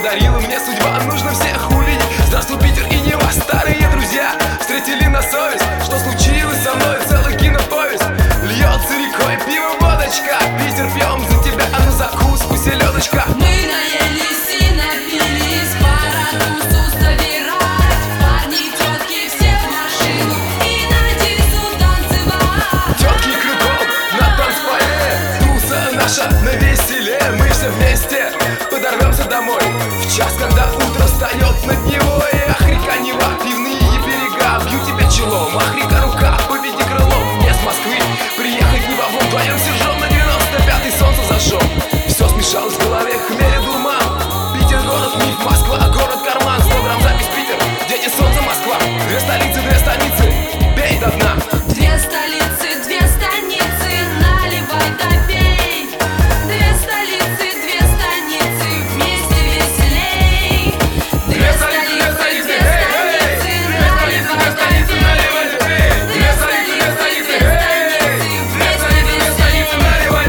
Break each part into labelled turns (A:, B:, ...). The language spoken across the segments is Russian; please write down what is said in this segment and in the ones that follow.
A: подарила мне судьба. Нужно всех увидеть. Здравствуй, Питер и Нева, старые друзья встретили на совесть. Что случилось со мной? Целая киноповесть. Льется рекой пиво, водочка. Питер, пьем за тебя, а на закуску селедочка.
B: Мы наелись и напились, пора тусу собирать. Парни, тетки, все в машину и на дису танцевать.
A: Тетки кругом на танцполе, туса наша на веселе. Мы все вместе подорвемся домой в час, когда утро встает над Невой. Ах, река Нева, пивные берега, бью тебя челом. Ах, река рука, поведи крылом. Мне с Москвы приехать не могу, вдвоем сержем на 95-й, солнце зажжем. Все смешалось в голове, хмель и дурман. Питер город миф, Москва город карман. 100 грамм запись Питер, дети солнца Москва. Две столицы, две станицы, пей до дна.
B: Две столицы, две станицы, наливай да пей. Две столицы, две станицы, вместе веселей. Две столицы, две станицы, наливай да пей. Две столицы, две станицы, вместе веселей.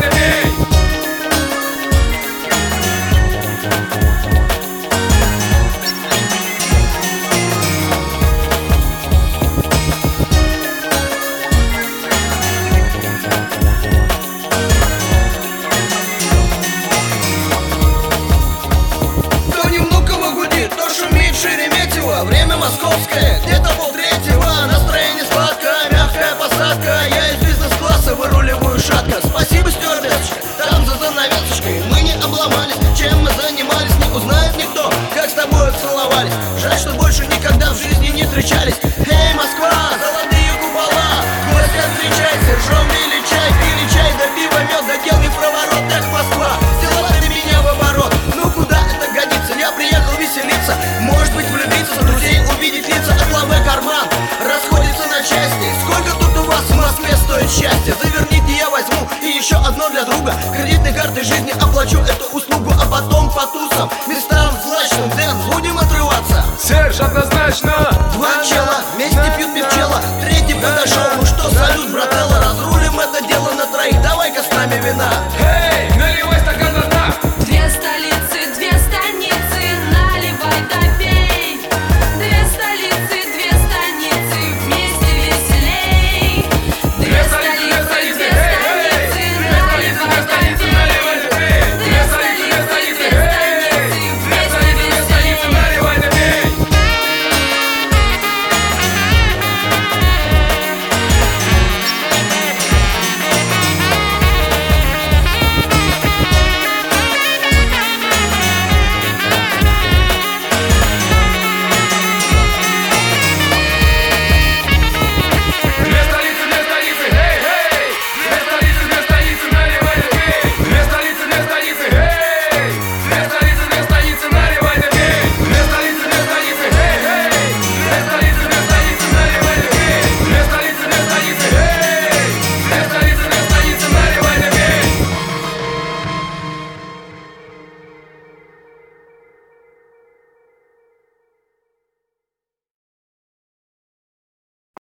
C: То не Внуково гудит, то шумит Шереметьево. Время московское, где-то полтретьего. Настроение сладкое, мягкая посадка. Я из бизнес-класса выруливаю шатко. Спасибо, стюардессочка, там за занавесочкой. Мы не обломались, чем мы занимались. Не узнает никто, как с тобой целовались. Жаль, что больше никогда в жизни не встречались. Эй, Москва, золотые купола, гостя встречай, сержом пили чай, да пиво, мед, да дел не в проворот. Эх, Москва, взяла ты меня в оборот. Ну куда это годится, я приехал веселиться. Может быть, влюбиться, друзей увидеть лица. От лавы карман расходится на части. Сколько тут у вас в Москве стоит счастье? Заверните, я возьму и еще одно для друга. Кредитной картой жизни оплачу эту услугу, а потом по тусам места